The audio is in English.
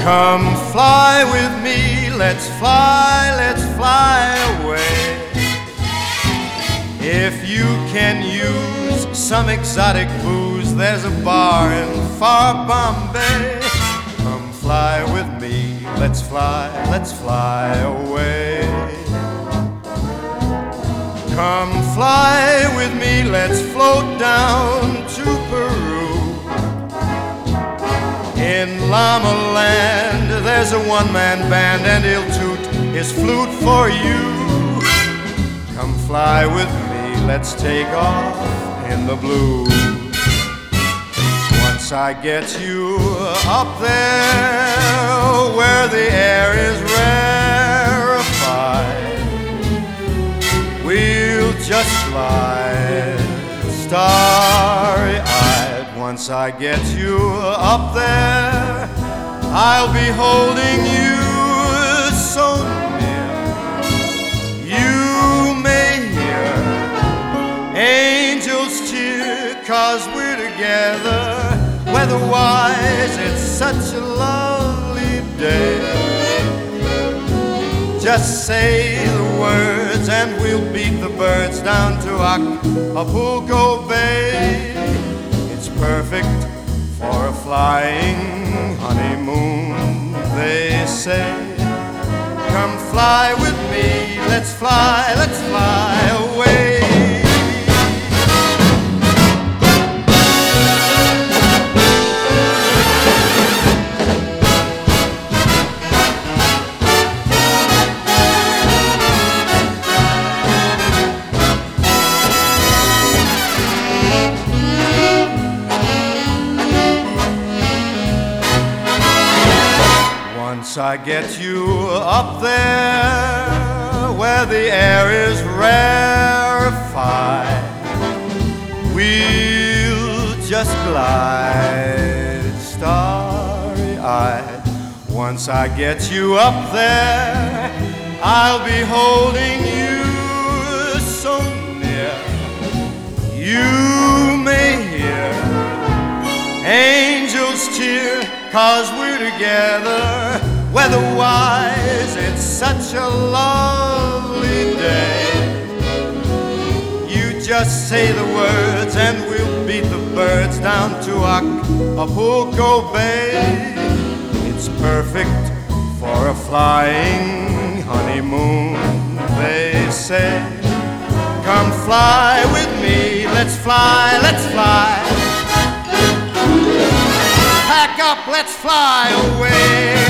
Come fly with me, let's fly away. If you can use some exotic booze, there's a bar in far Bombay. Come fly with me, let's fly away. Come fly with me, let's float down to Peru. In Llama Land, there's a one-man band, and he'll toot his flute for you. Come fly with me, let's take off in the blue. Once I get you up there where the air is rarefied, we'll just fly starry-eyed. Once I get you up there, I'll be holding you so near. You may hear angels cheer, 'cause we're together. Weather-wise, it's such a lovely day. Just say the words and we'll beat the birds down to Acapulco Bay. It's perfect for a flying honeymoon, they say. Come fly with me, let's fly away. Once I get you up there where the air is rarefied, we'll just glide starry-eyed. Once I get you up there, I'll be holding you so near. You may hear angels cheer, 'cause we're together. Weather-wise, it's such a lovely day. You just say the words and we'll beat the birds down to Acapulco Bay. It's perfect for a flying honeymoon, they say. Come fly with me, let's fly. Pack up, let's fly away.